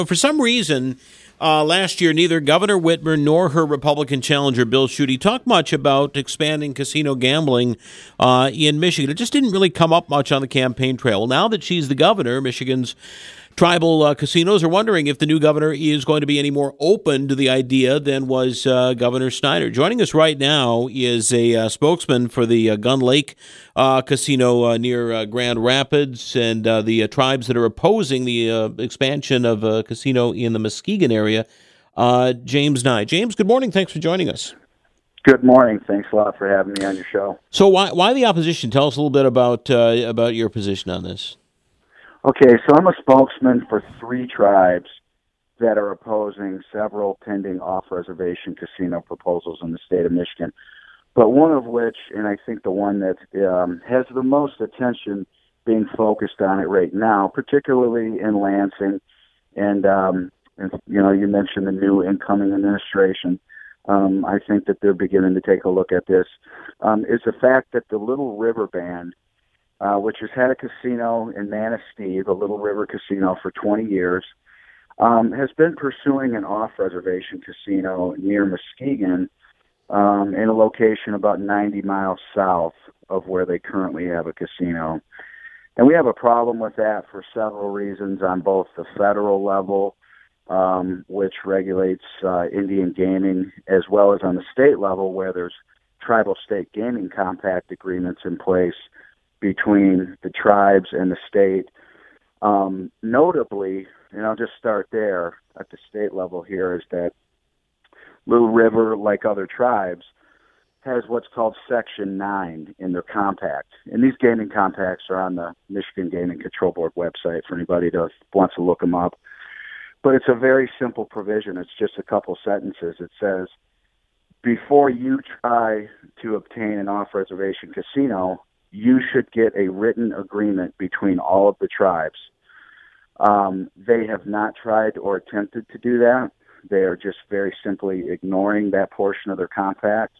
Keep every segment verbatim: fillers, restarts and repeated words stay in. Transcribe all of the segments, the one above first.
For some reason, uh, last year, neither Governor Whitmer nor her Republican challenger, Bill Schuette, talked much about expanding casino gambling uh, in Michigan. It just didn't really come up much on the campaign trail. Well, now that she's the governor, Michigan's tribal uh, casinos are wondering if the new governor is going to be any more open to the idea than was uh, Governor Snyder. Joining us right now is a uh, spokesman for the uh, Gun Lake uh, Casino uh, near uh, Grand Rapids and uh, the uh, tribes that are opposing the uh, expansion of a casino in the Muskegon area, uh, James Nye. James, good morning. Thanks for joining us. Good morning. Thanks a lot for having me on your show. So why why the opposition? Tell us a little bit about uh, about your position on this. Okay, so I'm a spokesman for three tribes that are opposing several pending off-reservation casino proposals in the state of Michigan, but one of which, and I think the one that um, has the most attention being focused on it right now, particularly in Lansing, and, um, and you know, you mentioned the new incoming administration. Um, I think that they're beginning to take a look at this, um, is the fact that the Little River Band, Uh, which has had a casino in Manistee, the Little River Casino, for twenty years, um, has been pursuing an off-reservation casino near Muskegon um, in a location about ninety miles south of where they currently have a casino. And we have a problem with that for several reasons on both the federal level, um, which regulates uh, Indian gaming, as well as on the state level, where there's tribal state gaming compact agreements in place between the tribes and the state. Um, notably, and I'll just start there at the state level here, is that Little River, like other tribes, has what's called Section nine in their compact. And these gaming compacts are on the Michigan Gaming Control Board website for anybody that wants to look them up. But it's a very simple provision. It's just a couple sentences. It says, before you try to obtain an off-reservation casino, you should get a written agreement between all of the tribes. Um, they have not tried or attempted to do that. They are just very simply ignoring that portion of their compact.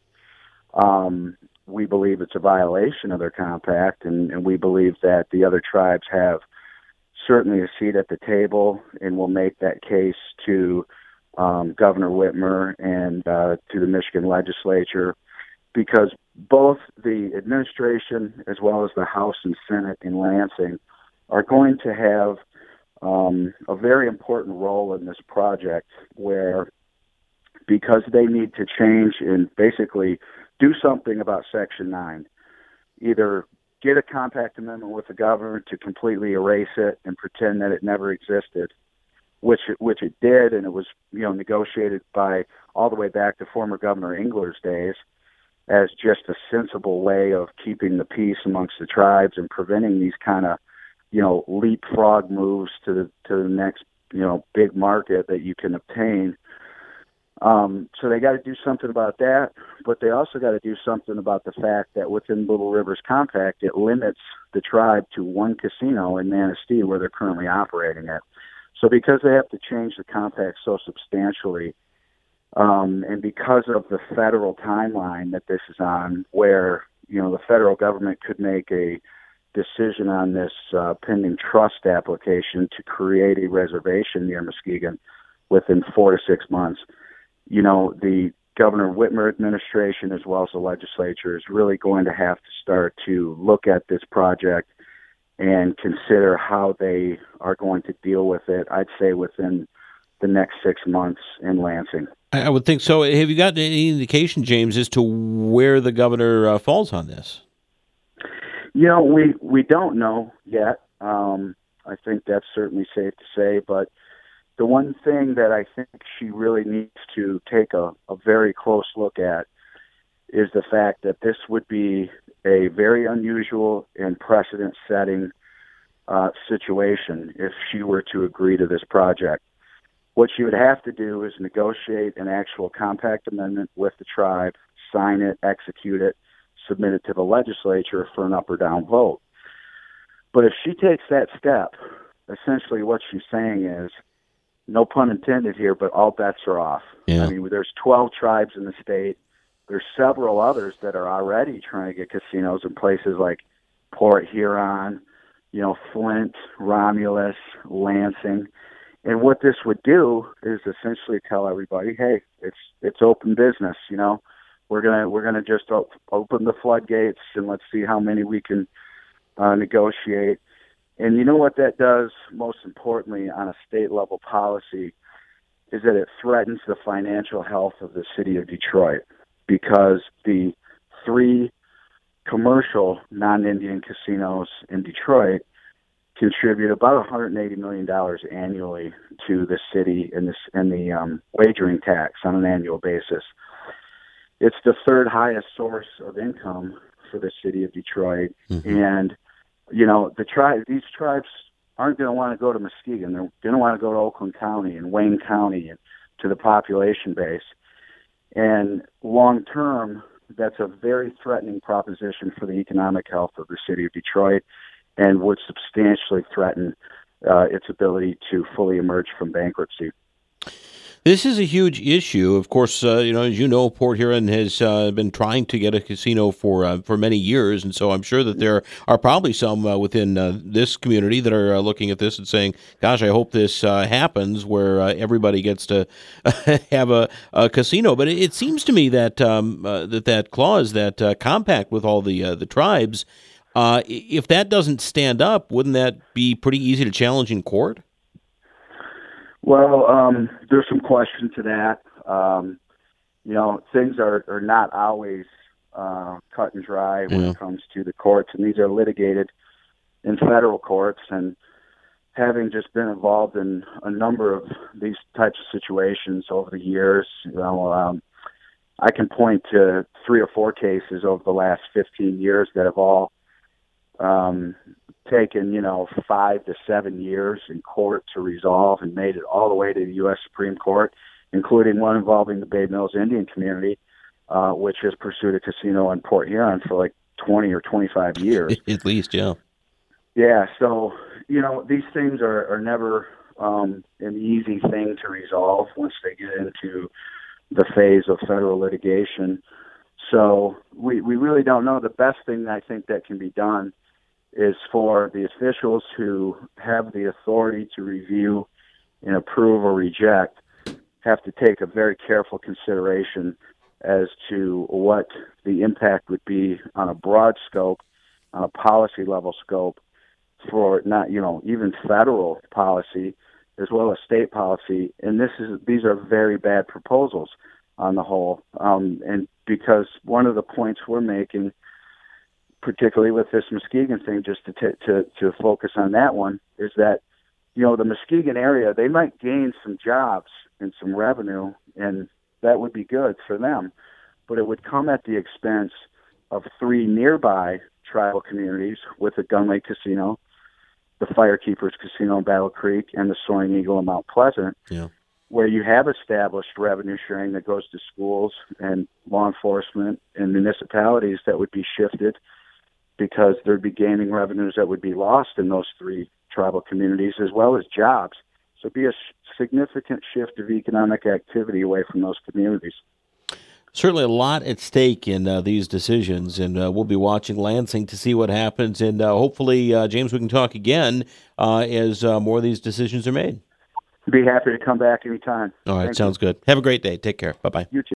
Um, we believe it's a violation of their compact, and, and we believe that the other tribes have certainly a seat at the table and will make that case to um, Governor Whitmer and uh, to the Michigan legislature, because both the administration as well as the House and Senate in Lansing are going to have um, a very important role in this project, where because they need to change and basically do something about Section nine, either get a compact amendment with the governor to completely erase it and pretend that it never existed, which it, which it did, and it was, you know, negotiated by all the way back to former Governor Engler's days, as just a sensible way of keeping the peace amongst the tribes and preventing these kind of, you know, leapfrog moves to the to the next, you know, big market that you can obtain. Um, so they got to do something about that, but they also got to do something about the fact that within Little River's compact, it limits the tribe to one casino in Manistee where they're currently operating it. So because they have to change the compact so substantially, Um, and because of the federal timeline that this is on, where, you know, the federal government could make a decision on this uh, pending trust application to create a reservation near Muskegon within four to six months, you know, the Governor Whitmer administration as well as the legislature is really going to have to start to look at this project and consider how they are going to deal with it, I'd say within the next six months in Lansing. I would think so. Have you got any indication, James, as to where the governor uh, falls on this? You know, we, we don't know yet. Um, I think that's certainly safe to say. But the one thing that I think she really needs to take a, a very close look at is the fact that this would be a very unusual and precedent-setting uh, situation if she were to agree to this project. What she would have to do is negotiate an actual compact amendment with the tribe, sign it, execute it, submit it to the legislature for an up or down vote. But if she takes that step, essentially what she's saying is, no pun intended here, but all bets are off. Yeah. I mean, there's twelve tribes in the state. There's several others that are already trying to get casinos in places like Port Huron, you know, Flint, Romulus, Lansing. And what this would do is essentially tell everybody, hey, it's it's open business. You know, we're gonna we're gonna just op- open the floodgates and let's see how many we can uh, negotiate. And you know what that does, most importantly, on a state level policy, is that it threatens the financial health of the city of Detroit, because the three commercial non-Indian casinos in Detroit contribute about one hundred eighty million dollars annually to the city in this in the um, wagering tax on an annual basis. It's the third highest source of income for the city of Detroit, mm-hmm. and you know the tribe these tribes aren't going to want to go to Muskegon. They're going to want to go to Oakland County and Wayne County and to the population base. And long term, that's a very threatening proposition for the economic health of the city of Detroit, and would substantially threaten uh, its ability to fully emerge from bankruptcy. This is a huge issue. Of course, uh, you know, as you know, Port Huron has uh, been trying to get a casino for uh, for many years, and so I'm sure that there are probably some uh, within uh, this community that are uh, looking at this and saying, "Gosh, I hope this uh, happens where uh, everybody gets to have a, a casino." But it, it seems to me that um, uh, that that clause, that uh, compact with all the uh, the tribes, uh, if that doesn't stand up, wouldn't that be pretty easy to challenge in court? Well, um, there's some question to that. Um, you know, things are, are not always uh, cut and dry when yeah. it comes to the courts, and these are litigated in federal courts. And having just been involved in a number of these types of situations over the years, you know, um, I can point to three or four cases over the last fifteen years that have all um, taken, you know, five to seven years in court to resolve, and made it all the way to the U S Supreme Court, including one involving the Bay Mills Indian community, uh, which has pursued a casino in Port Huron for like twenty or twenty-five years. At least, yeah. Yeah, so, you know, these things are, are never um, an easy thing to resolve once they get into the phase of federal litigation. So we, we really don't know. The best thing I think that can be done is for the officials who have the authority to review and approve or reject have to take a very careful consideration as to what the impact would be on a broad scope, on a policy level scope, for not, you know, even federal policy as well as state policy. And this is these are very bad proposals on the whole. Um, and because one of the points we're making, particularly with this Muskegon thing, just to, t- to to focus on that one, is that, you know, the Muskegon area, they might gain some jobs and some revenue, and that would be good for them. But it would come at the expense of three nearby tribal communities with the Gun Lake Casino, the Firekeepers Casino in Battle Creek, and the Soaring Eagle in Mount Pleasant, yeah. where you have established revenue sharing that goes to schools and law enforcement and municipalities that would be shifted, because there'd be gaming revenues that would be lost in those three tribal communities, as well as jobs. So it'd be a significant shift of economic activity away from those communities. Certainly a lot at stake in uh, these decisions, and uh, we'll be watching Lansing to see what happens. And uh, hopefully, uh, James, we can talk again uh, as uh, more of these decisions are made. Be happy to come back anytime. All right, Thank sounds you. good. Have a great day. Take care. Bye-bye. You too.